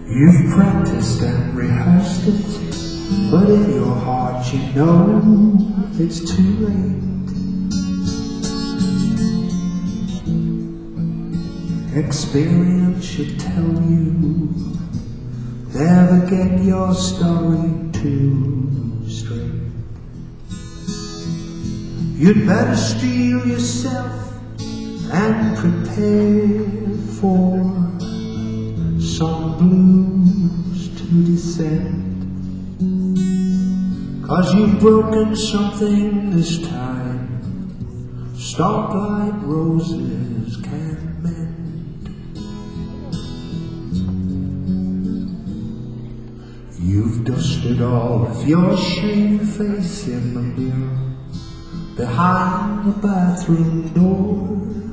You've practiced and rehearsed it, but in your heart you know it's too late. Experience should tell you, never get your story too straight. You'd better steel yourself and prepare for some blues to descend. 'Cause you've broken something this time, starlight roses can mend. You've dusted all of your shame face in the mirror behind the bathroom door.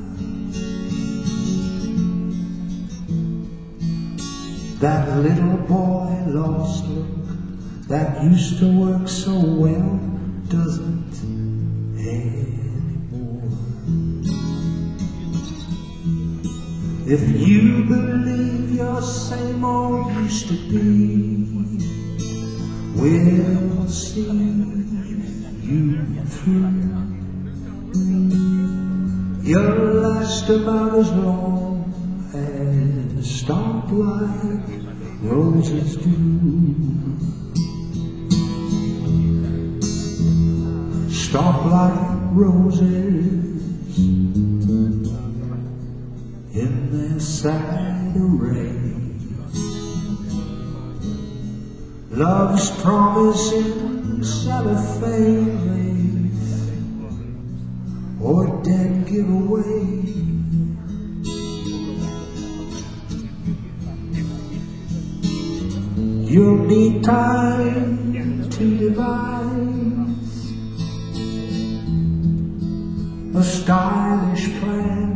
That little boy lost look that used to work so well doesn't anymore. If you believe your same old used to be, we'll see you through. You'll last about as long as starlight roses do. Starlight roses in their sad array. Love's promise in cellophane or dead giveaway. You'll need time to devise a stylish plan,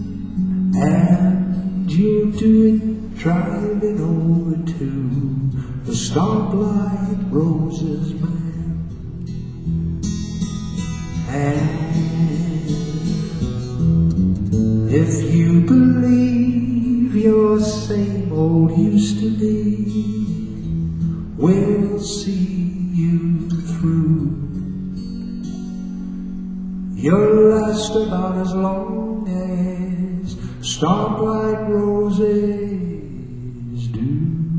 and you'll do it driving over to the Starlight Roses man. And if you believe your same old used to be, we'll see you through. You'll last about as long as starlight roses do.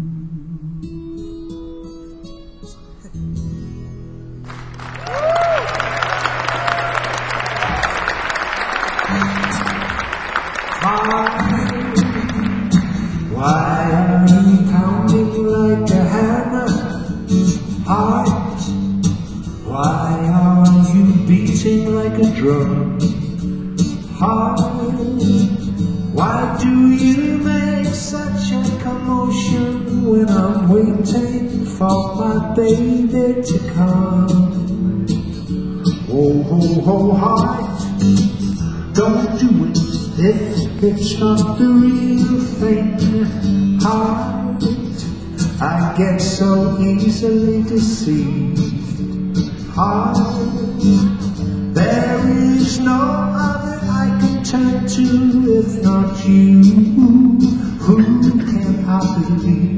Why are you pounding like a hammer? Heart, why are you beating like a drum? Heart, why do you make such a commotion when I'm waiting for my baby to come? Oh, ho, ho, heart, don't do it if it's not the real thing. Heart, I get so easily deceived. Heart, there is no other I can turn to if not you. Who can I believe?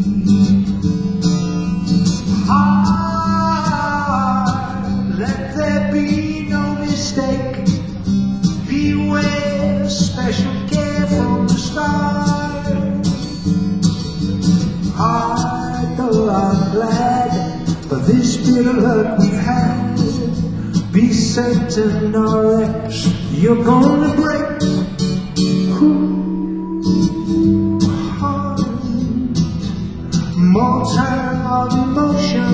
Heart, let there be no mistake. Beware, special care from the start. Heart, though I'm glad for this bit of luck we've had, be certain or else you're gonna break. Ooh, heart, more time of emotion.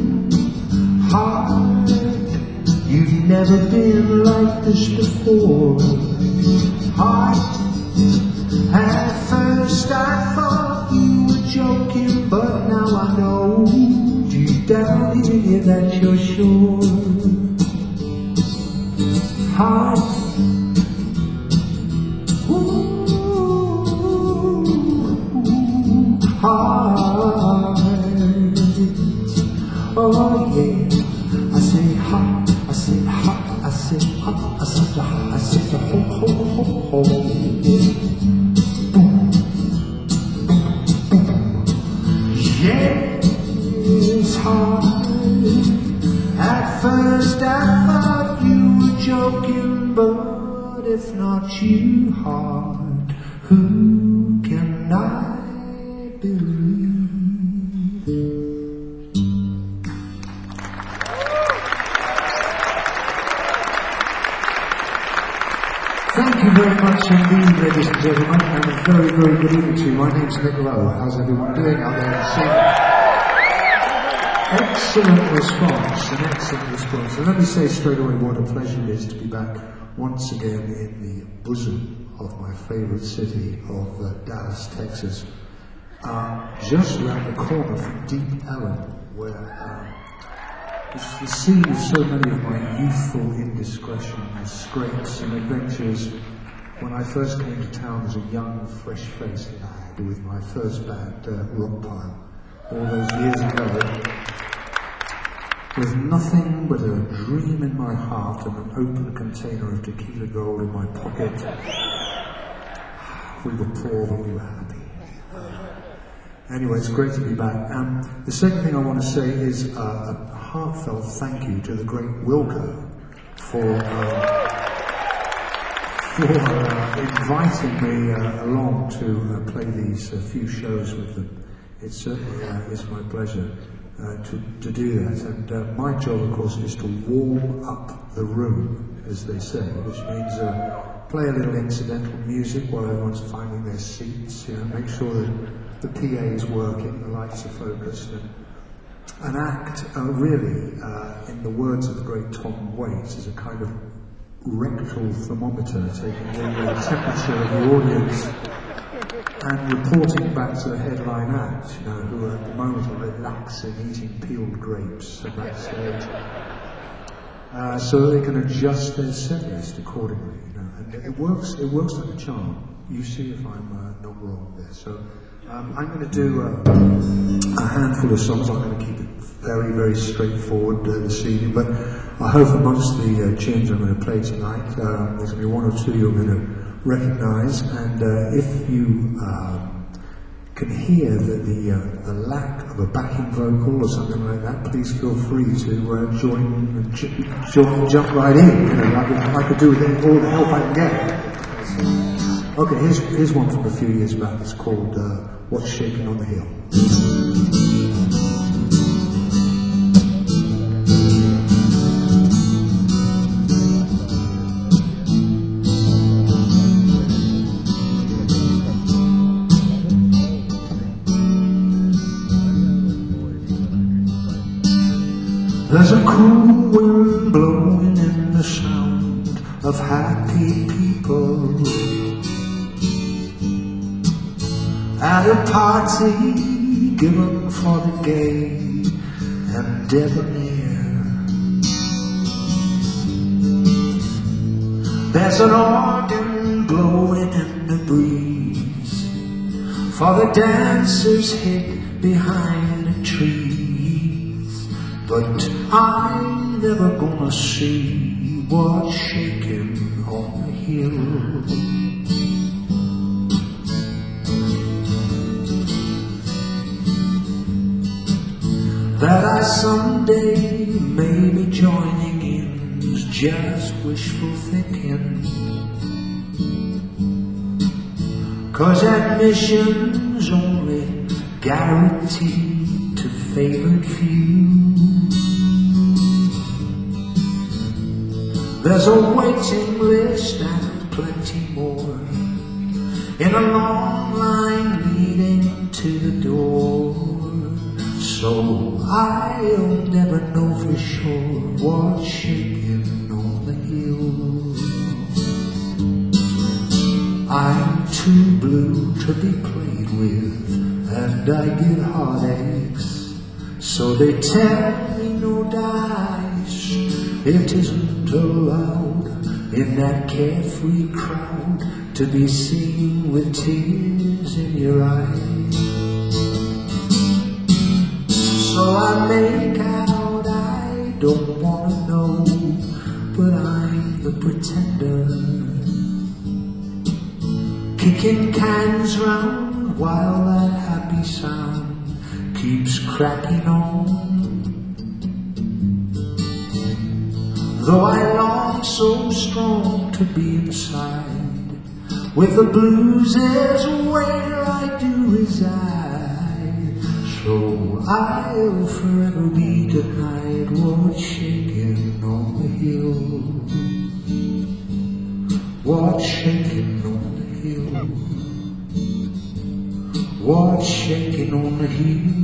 Heart, you've never been like this before. Heart, at first I thought you were joking, but now I know deep down here that you're sure. Heart, ooh, heart, oh yeah. I say heart, I say heart, I say heart, I say heart, I say ho ho ho ho. I thought you were joking, but if not you, heart, who can I believe? Thank you very much indeed, ladies and gentlemen, and a very, very good evening to you. My name's Nick Lowe. How's everyone doing out there in Sydney? Excellent response, an excellent response. And let me say straight away what a pleasure it is to be back once again in the bosom of my favourite city of Dallas, Texas. Just around the corner from Deep Ellum, where it's the scene of so many of my youthful indiscretions, scrapes and adventures when I first came to town as a young, fresh-faced lad with my first band, Rockpile, all those years ago, with nothing but a dream in my heart and an open container of tequila gold in my pocket. We were poor, but we were happy. Anyway, it's great to be back. The second thing I want to say is a heartfelt thank you to the great Wilco for inviting me along to play these few shows with them. It certainly is my pleasure to do that. And my job, of course, is to warm up the room, as they say, which means play a little incidental music while everyone's finding their seats, make sure that the PA is working, the lights are focused, and act really, in the words of the great Tom Waits, as a kind of rectal thermometer, taking the temperature of the audience and reporting back to the headline act, who at the moment are relaxing, eating peeled grapes at that stage, so they can adjust their set list accordingly. And it works like a charm. You see if I'm not wrong there. So I'm going to do a handful of songs. I'm going to keep it very, very straightforward this evening, but I hope amongst the tunes I'm going to play tonight, there's going to be one or two you're going to recognise, and if you can hear the lack of a backing vocal or something like that, please feel free to jump right in. I could do with all the help I can get. Okay, here's one from a few years back. It's called What's Shaking on the Hill. There's a cool wind blowing in the sound of happy people at a party given for the gay and debonair. There's an organ blowing in the breeze for the dancers hid behind the trees, but I'm never gonna see what's shaking on the hill. That I someday may be joining in is just wishful thinking, 'cause admission's only guaranteed to favored few. There's a waiting list and plenty more in a long line leading to the door, so I'll never know for sure what's shaking on the hill. I'm too blue to be played with, and I get heartaches, so they tell me no dice. It isn't allowed in that carefree crowd to be seen with tears in your eyes. So I make out I don't wanna know, but I'm the pretender, kicking cans round while that happy sound keeps cracking on. Though I long so strong to be inside, with the blues as where I do reside. So I'll forever be denied what's shaking on the hill. What's shaking on the hill? What's shaking on the hill?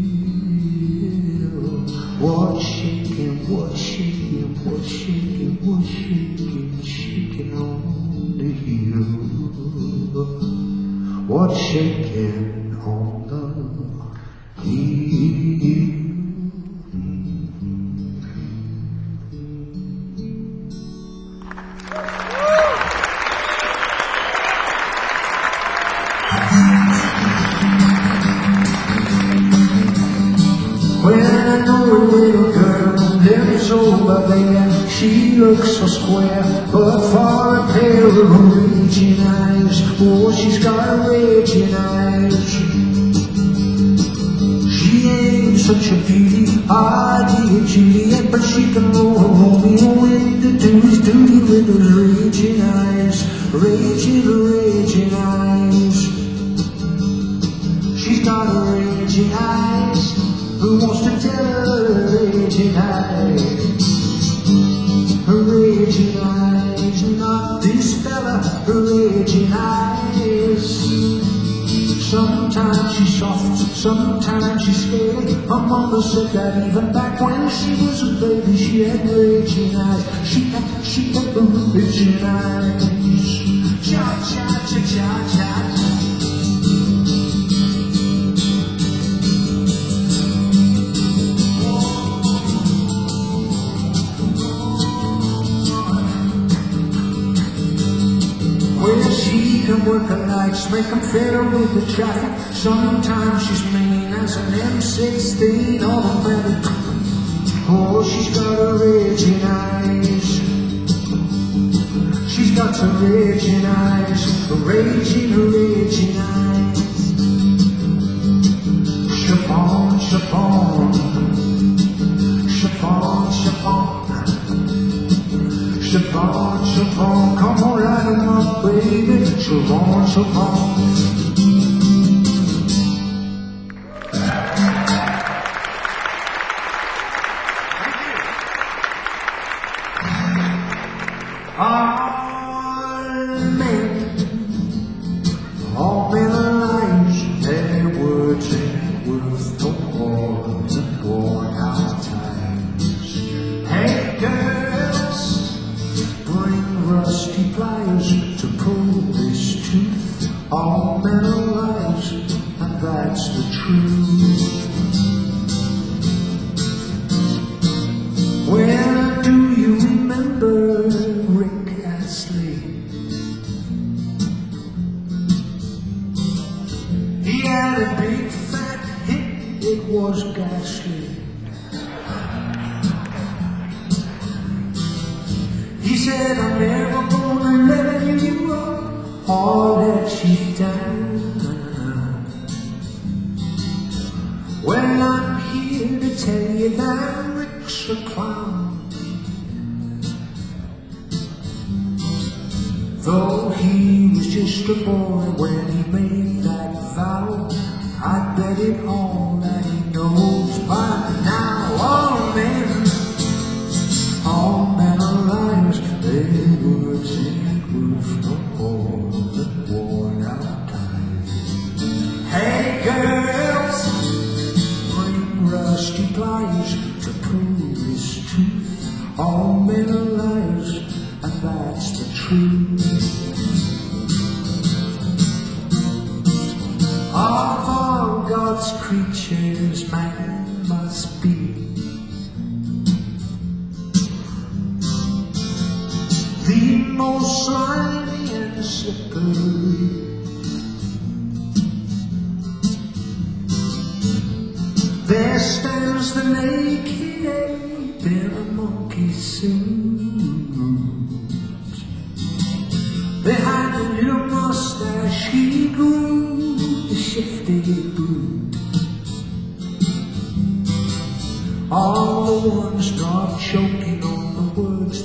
What's shaking, what's shaking, what's shaking, what's shaking, shaking on the hill? What's shaking on the hill? When I know a little girl lives over there, she looks so square, but for a pair of raging eyes, oh, she's got raging eyes. She ain't such a beauty, our dear Juliet, but she can roll Romeo into do his duty with those raging eyes, raging eyes. She's got raging eyes. Who wants to tell her raging eyes? Her raging eyes, not this fella, her raging eyes. Sometimes she's soft, sometimes she's scary. Her mama said that even back when she was a baby, she had raging eyes. She had raging eyes. Cha cha cha cha cha. She can work her nights, make them fiddle with the traffic. Sometimes she's mean as an M16 on a medic. Oh, she's got her raging eyes. She's got her raging eyes, raging eyes. Chiffon, chiffon, chiffon, chiffon. Chiffon, chiffon, come on, light 'em up, baby. Chiffon, chiffon. All men alive, their words ain't worth no more than worn out times. Hey, girls, bring rusty pliers to pull this tooth. All men are lies, and that's the truth. Well, do you remember Rick Astley? He had a big fat hit, it was ghastly. He said, I'm never gonna let you up all that you've done. Well, I'm here to tell you that Rick's a clown. Though he was just a boy when he made that vow, I bet it all that he knows by now. All men are liars, their words ain't worth no more than worn out time. Hey girls, bring rusty pliers to prove his truth. All men are liars, and that's the truth. Of all God's creatures, man must be the most slimy and slippery. There stands the naked ape in a monkey suit. Behind a little mustache he grew the shifty brute. All the ones not choking on the words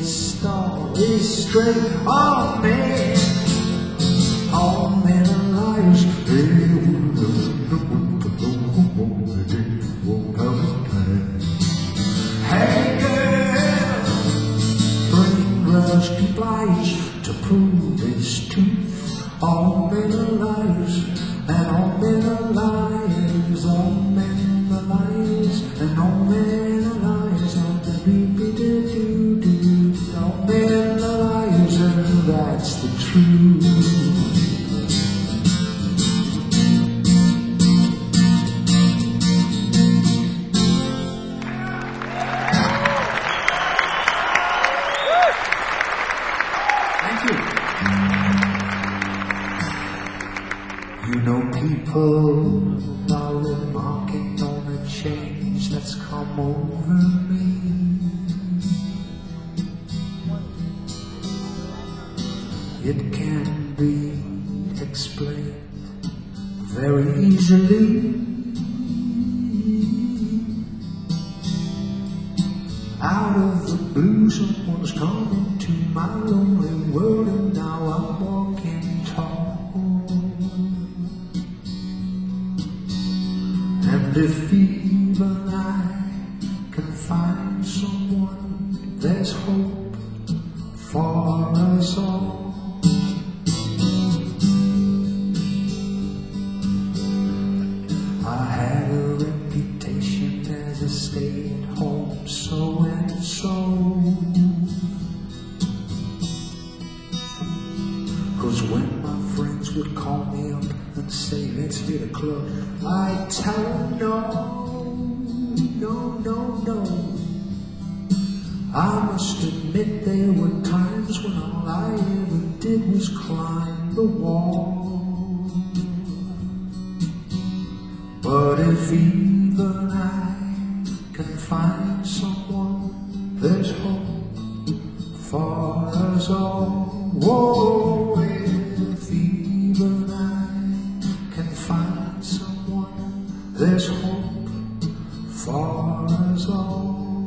star is straight. All men are liars. Hey girl, bring rusty pliers to prove his truth. All men are liars, and all men are liars. All men are liars, and all men are liars. All men are liars, and that's the truth. You know people are remarking on a change that's come over me. It can be explained very easily. Out of the blue, someone's come into my lonely world, and now I'm walking tall. And if even I can find someone, there's hope for us all. I had a reputation as a stay-at-home so-and-so, 'cause when my friends would call me up and say, let's hit a club, I'd tell them no. I must admit there were times when all I ever did was climb the wall. But if even I can find someone, there's hope for us all. Whoa, if even I can find someone, there's hope for us all.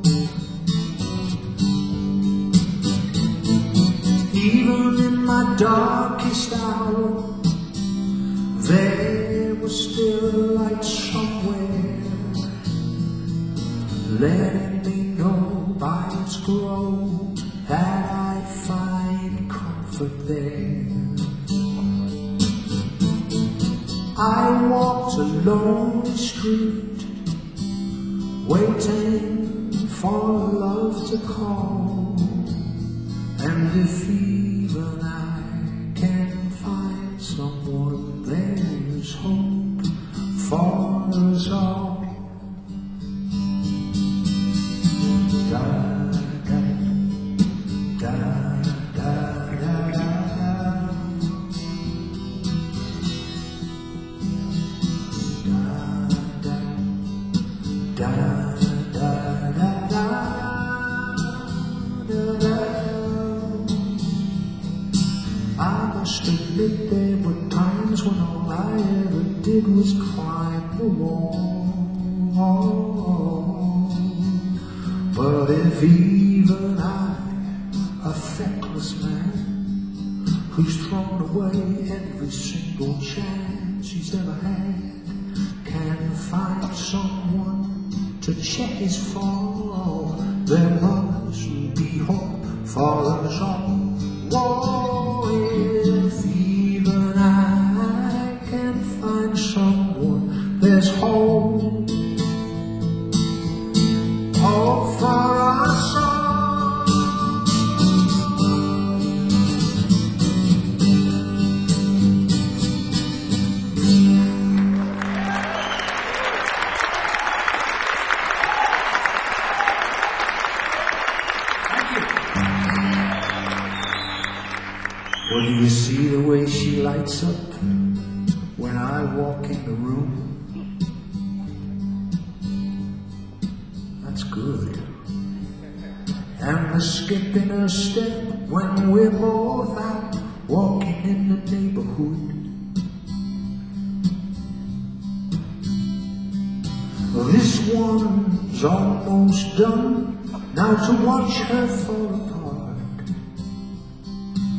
Even in my darkest hour, there was still a light somewhere, letting me know by its glow that I find comfort there. I walked a lonely street, waiting for love to call, and if even I can find someone, there's hope for us all. Da, da, da, da, da, da. Da, da, da, da, da, da. I must admit there were times when all I ever did was climb the wall. But if even I, a feckless man who's thrown away every single chance he's ever had, can find someone to check his fall, there must be hope for us all. Whoa, if even I can find someone, there's hope, hope for us all. Well, do you see the way she lights up when I walk in the room? That's good. And the skip in her step when we're both out walking in the neighborhood. Well, this one's almost done. Now to watch her fall apart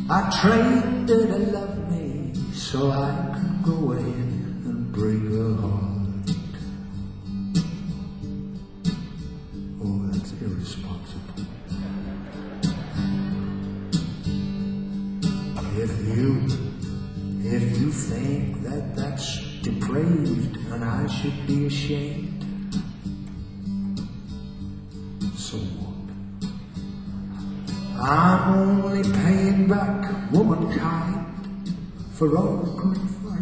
I trained her to love me so I could go in and break her heart. Oh, that's irresponsible. If you think that that's depraved and I should be ashamed, so what? I'm only paying back womankind for all the grief I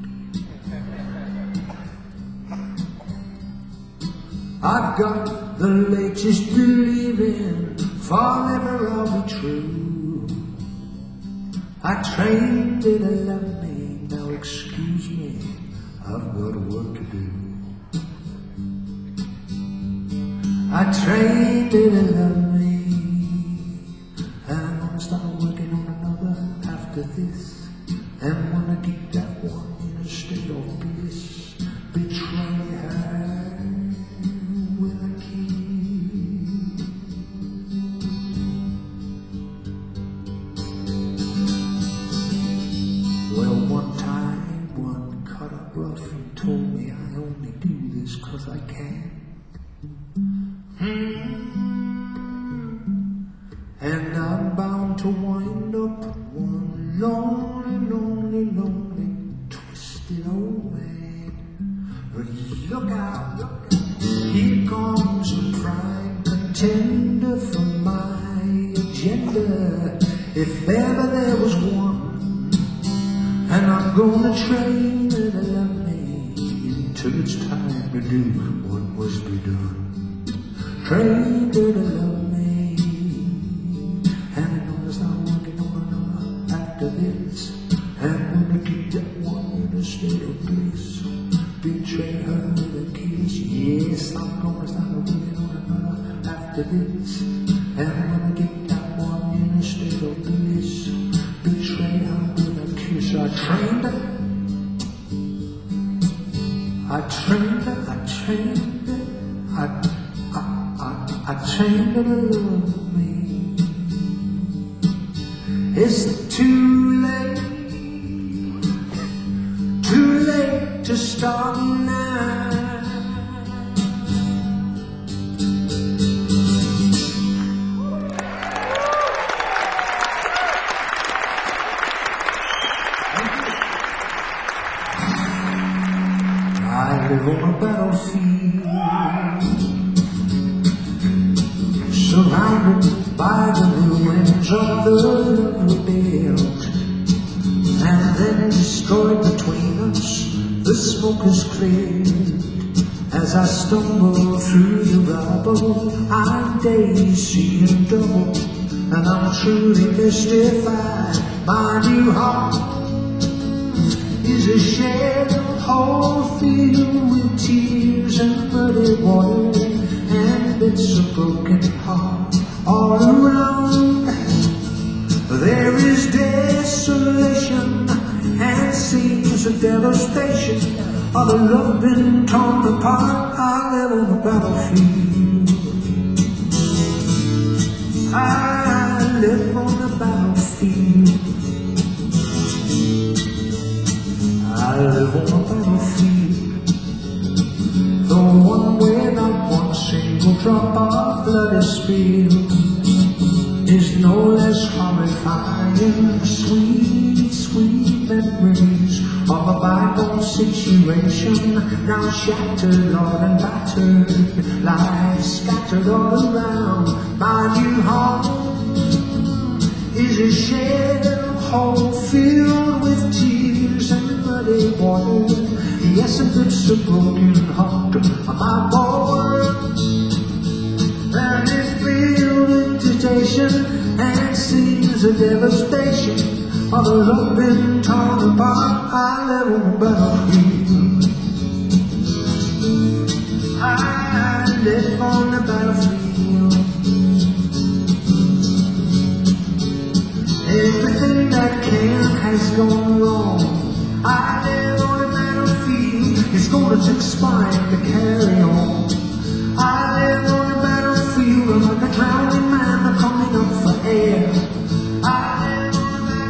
got. I've got the latest believing, forever I'll be true. I trained her to love me, now excuse me, I've got work to do. I trained her to love me, and I'm gonna start working on another after this. And when I get that one in a state of bliss, betray her with a kiss. Well, one time, one cut up rough and told me I only do this 'cause I can. And I'm bound to wind up one lonely, lonely, lonely, twisted old man. But look out, here comes the prime contender for my agenda. If ever there was one, and I'm gonna train her to love me until it's time to do what must be done. Train her to love me, and I'm gonna start working on another after this. And when I get that one in a state of bliss, betray her with a kiss. Yes, I'm gonna start working on another after this. And when I get that one in a state of bliss, betray her with a kiss. I trained her, I trained her, I trained her, I trained her to love me. It's too late to start now. I live on a battlefield, surrounded by the ruins of the love we built, and then destroyed between us. The smoke is cleared. As I stumble through the rubble, I'm dazed, seeing double, and I'm truly mystified. My new heart is a shed hole filled with tears and muddy water, and it's a broken heart all around. There is desolation and scenes of devastation, of a love been torn apart. I live on the battlefield. I live on the battlefield. I live on the battlefield, the one where not one single drop of blood is spilled, is no less horrifying. Sweet, sweet memories of a bygone situation, now shattered, Lord, and battered, lies scattered all around. My new heart is a shed hole filled with tears and muddy water. Yes, and it's a broken heart, my boy, that is filled with temptation and scenes of devastation, of a love been torn apart. I live on the battlefield. I live on the battlefield. Everything that can has gone wrong. I live on the battlefield. It's gonna take spine to carry on. I live on the battlefield, like a drowning man coming up for air. I live on the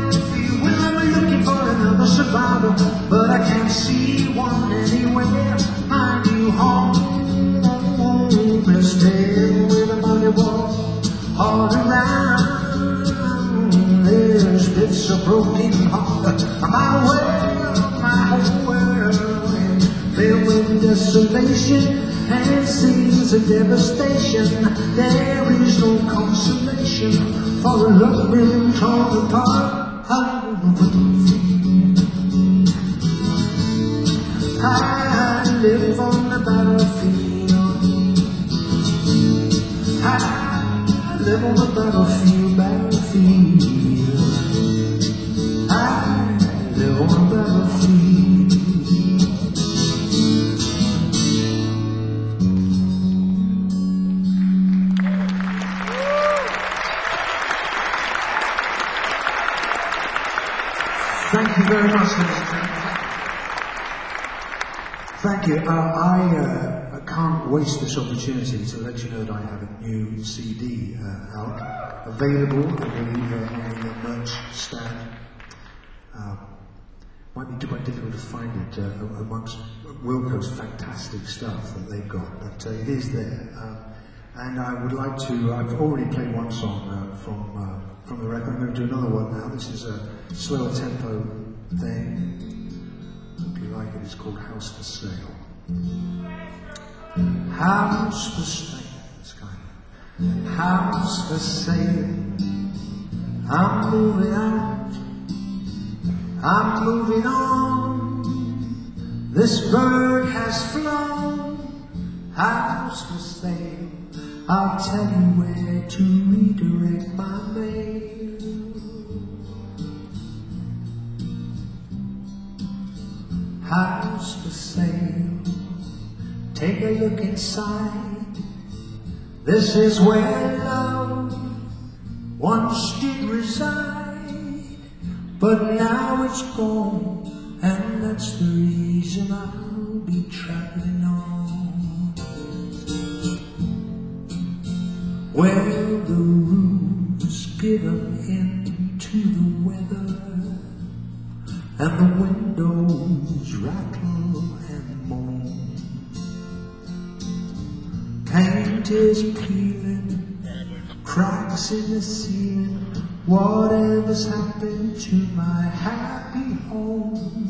this a broken heart. My world, my whole world is filled with desolation and scenes of devastation. There is no consolation for a love been torn apart. I live on the battlefield. I live on the battlefield, battlefield. I live on the battlefield. Thank you very much, ladies and gentlemen. Thank you. I can't waste this opportunity to let you know that I have a new CD out, available, I believe, on the merch stand. Might be quite difficult to find it amongst Wilco's fantastic stuff that they've got, but it is there. And I would like to, I've already played one song from the record. I'm going to do another one now. This is a slower tempo thing. Hope you like it. It's called House for Sale. House for sale. It's kind of house for sale. I'm moving out. I'm moving on. This bird has flown. House for sale. I'll tell you where to redirect my mail. House for sale. Take a look inside. This is where love once did reside, but now it's gone, and that's the reason I'll be traveling on. Well, the roof's given into the weather, and the windows rattle and moan. Paint is peeling, cracks in the ceiling. Whatever's happened to my happy home?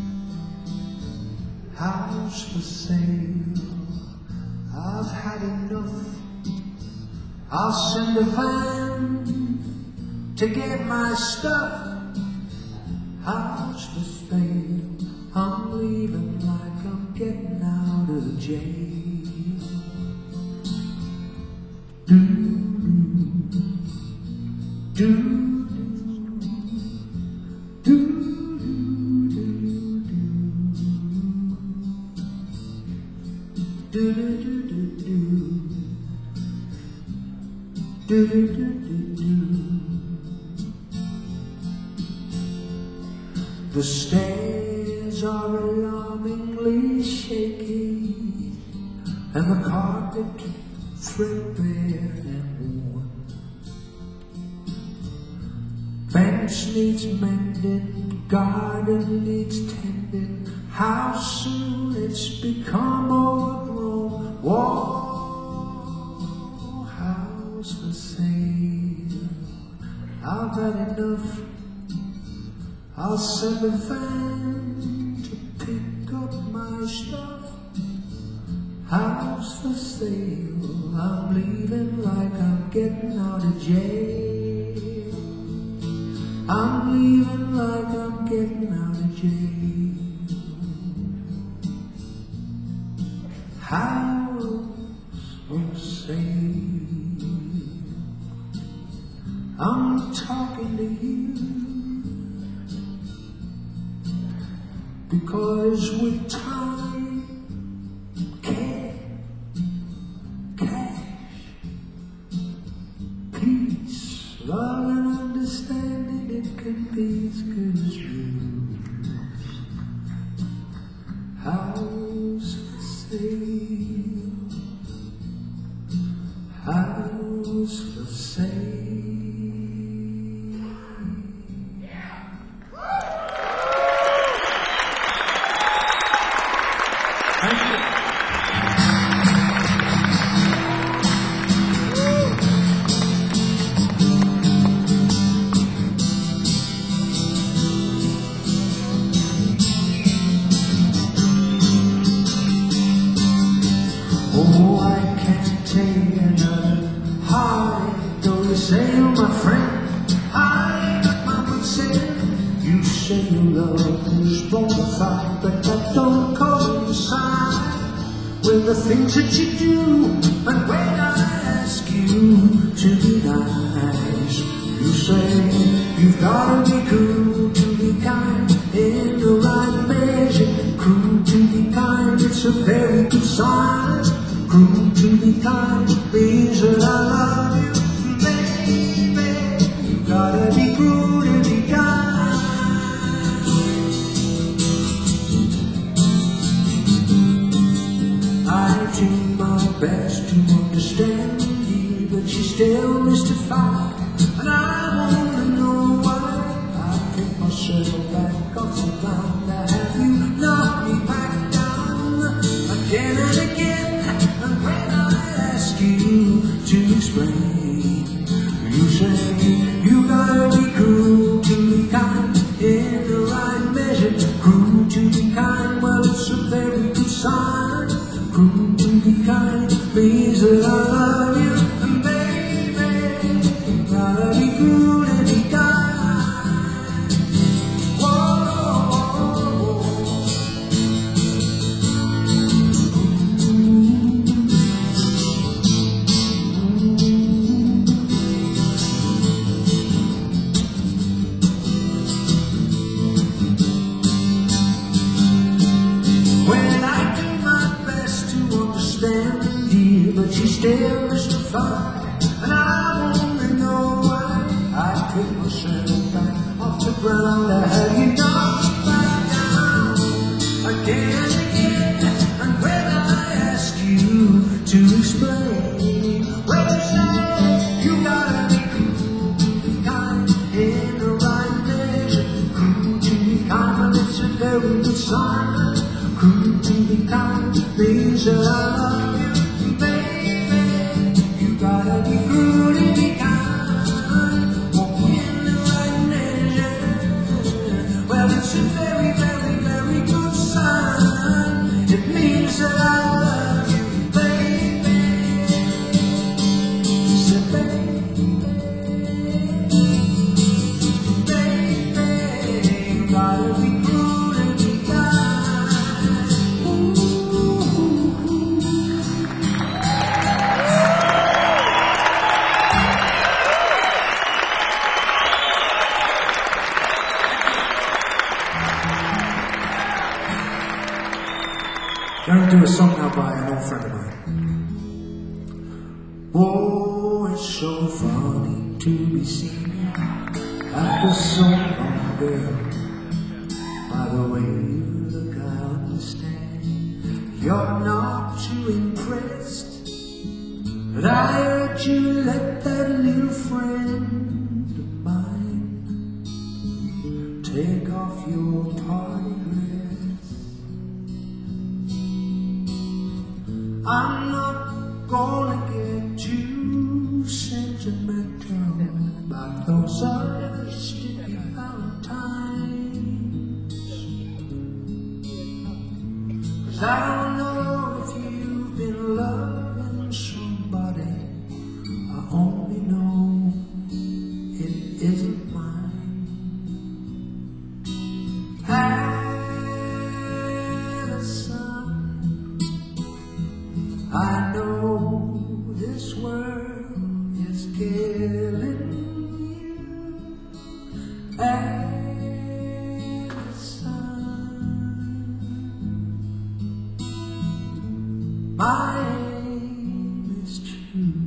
House for sale. I've had enough. I'll send a van to get my stuff. House for sale. I'm leaving like I'm getting out of jail. Do do do do do do do do do. The stairs are alarmingly shaky, and the carpet threadbare and worn. Fence needs mending, garden needs tending. How soon it's become overgrown. Whoa, house for sale. I've had enough. I'll send a van to pick up my stuff. House for sale. I'm leaving like I'm getting out of jail. I'm leaving like I'm getting out of jail. House for sale. I'm talking to you because with time, care, cash, peace, love and understanding, it can be as good as yours. House for sale. House for sale. love is bona fide, but that don't coincide with the things that you do. And when I ask you to be nice, you say you've gotta be cool to be kind, in the right measure. Cruel to be kind, it's a very good sign. Cruel to be kind means that I love you, baby. You gotta be cruel to be kind. I do my best to understand you, but you're still mystified, and I wanna know why. I pick myself back off the ground to have you knock me back down again and again. And when I ask you to explain, you say you gotta be cruel to be kind, in the right measure. Cruel to be kind, well, it's a very good sign. Cruel to be kind means that I love you, and baby, you gotta be cruel to be kind. Whoa. When I do my best to understand you, but you're still mystified, and I wanna know why. I pick myself back off the ground to have you knock me back down again and again. And when I ask you to explain, well, you say you gotta be cruel to be kind, in the right measure. Cruel to be kind, well, it's a very good sign. Cruel to be kind means that I love you, baby. You gotta be cruel to be kind, walk in the right measure. Well, it's a very, very, very good sign. It means that I love you, baby. So baby, you gotta be cruel to be kind. Going to do a song now by an old friend of mine. Oh, it's so funny to be seen after so long, girl. By the way you look, I understand you're not too impressed, but I heard you let that little friend of mine take off your party dress. I'm not gonna get too sentimental about those other sticky Valentines, 'cause I don't know if you've been loving somebody. I only know it isn't mine. I know this world is killing you, Addison. My aim is true.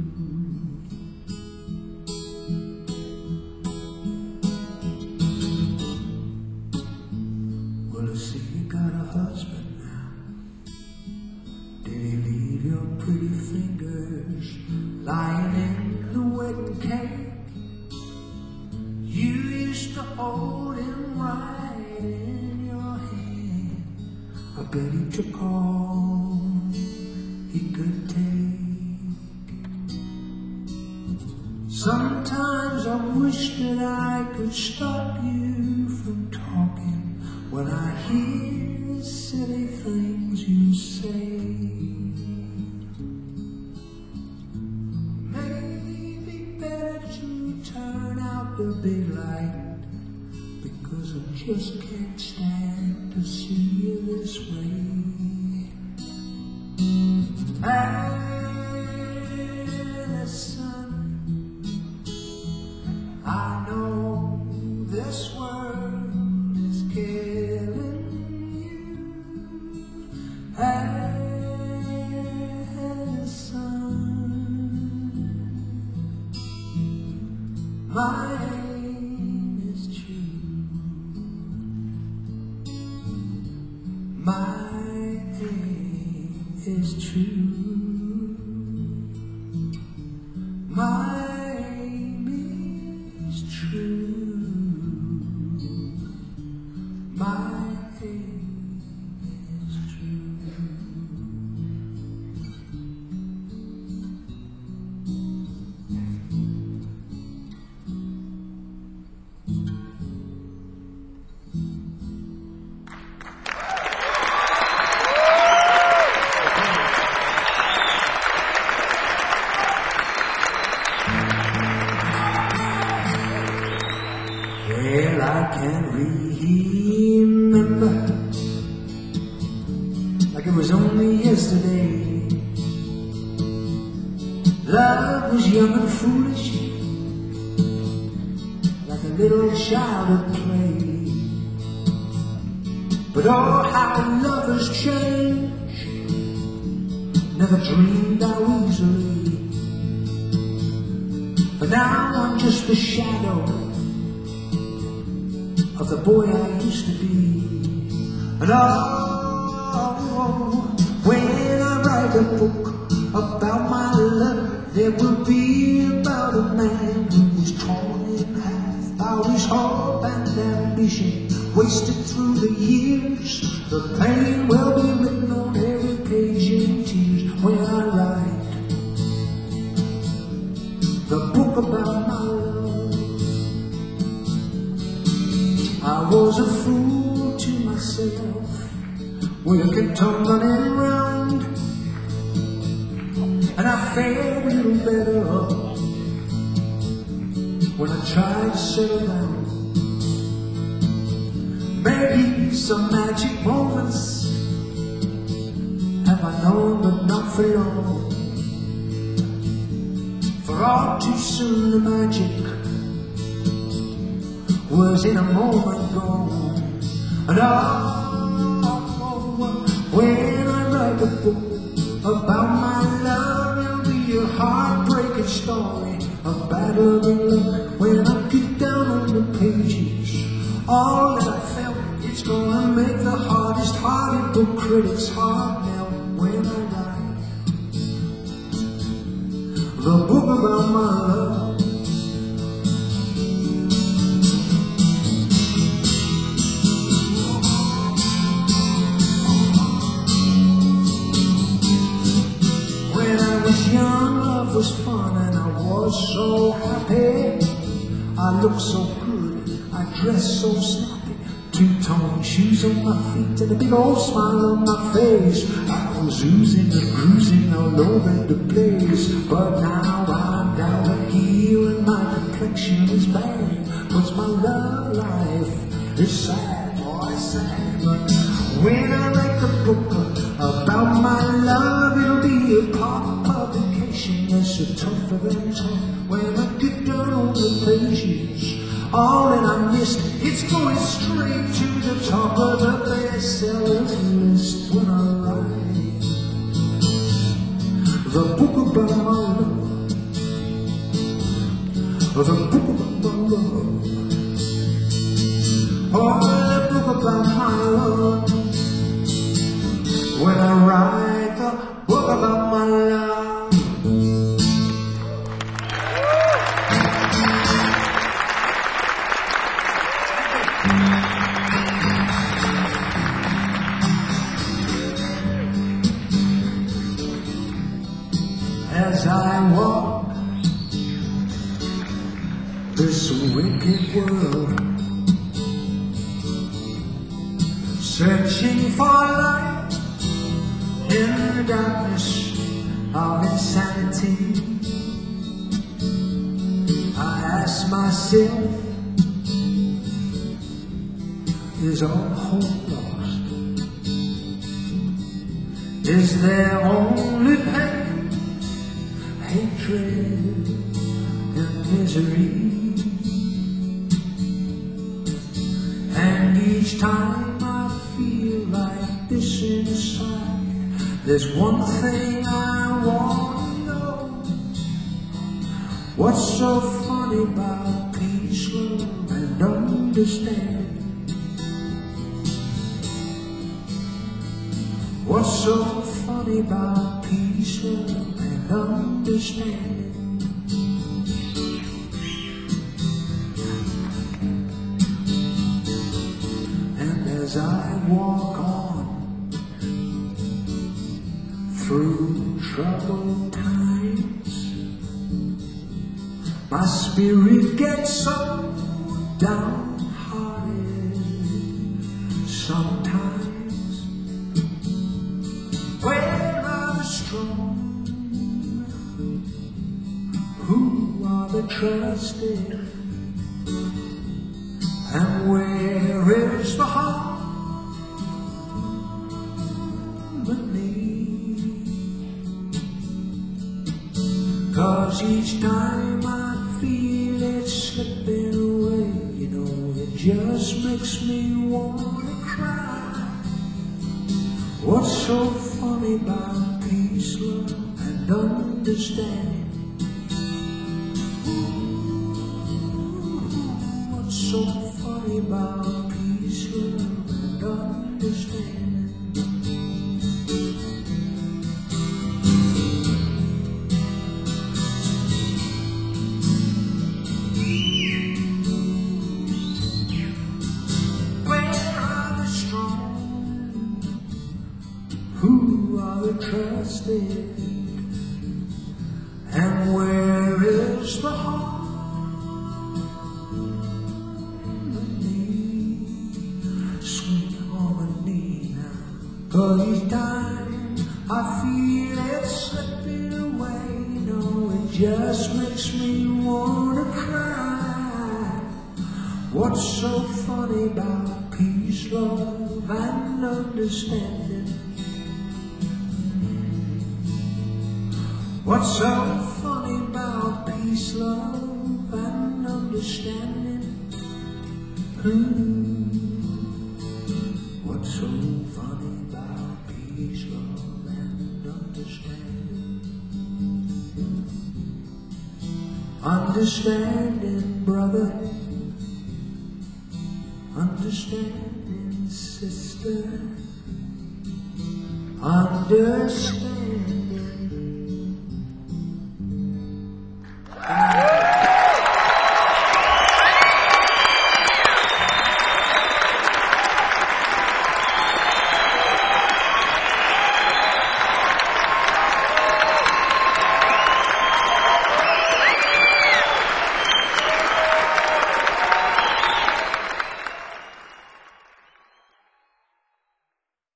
Well, I see you got a husband now. Did he leave your pretty fingers lying in the wedding cake? You used to hold him right in your hand. I bet he took all he could take. Sometimes I wish that I could stop you from talking when I hear the silly things you say. Maybe better to turn out the big light, because 'cause I just can't stand to see you this way. And son, I know this world is killing you. And son, my aim is true. My aim is true. My aim is true. My aim is true. Well, I can't remember like it was only yesterday. Love was young and foolish, like a little child at play. But oh, how lovers change, never dreamed how easily. But now I'm just the shadow of the boy I used to be. And oh, when I write a book about my love, there will be about a man who was torn in half by his hope and ambition, wasted through the years. The pain will be written on every page in tears when I write the book about my love. I was a fool to myself, working, tumbling round, and I fared a little better when I tried to settle down. Maybe some magic moments have I known, but not for long. For all too soon the magic was in a moment gone. And oh, when I write a book about my love, it'll be a heartbreaking story of battle and love. When I get down on the pages, all that I felt, it's gonna make the hardest-hearted book critic's heart melt. When I write the book about my love, young, love was fun and I was so happy. I looked so good, I dressed so snappy, two-tone shoes on my feet and a big old smile on my face. I was oozing and cruising all over the place, but now I'm down here and my complexion is bad, 'cause my love life is sad, boy, sad. But when I write the book about my love, it'll be a pop publication that's so tougher than tough. When I get down on the pages, all that I missed, it's going straight to the top of the bestsellers list. When I write the book about my love, the book about my love, oh, the book about my love. When I write the book about my love. As I walk this wicked world, searching for light in the darkness of insanity, I ask myself, Is all hope lost? Is there only pain, hatred, and misery? And each time I feel like this inside, there's one thing I want to know. What's so funny about peace, love, and understanding? What's so funny about peace, love, and understanding? And as I walk on through troubled times, my spirit gets so downhearted sometimes. Where are the strong? Who are the trusted? And where is the harmony? 'Cause each time I feel it slipping away, you know, it just makes me wanna cry. What's so funny about peace, love, and understanding? What's so funny about peace, love, and understanding? Where are the strong? Who are the trusted? And where is the harmony? Sweet harmony now. 'Cause each time I feel it slipping away, you know, it just makes me wanna cry. What's so funny about peace, love, and understanding? What's so funny about peace, love, and understanding? What's so funny about peace, love, and understanding? Understanding, brother. Understanding, sister. Understanding.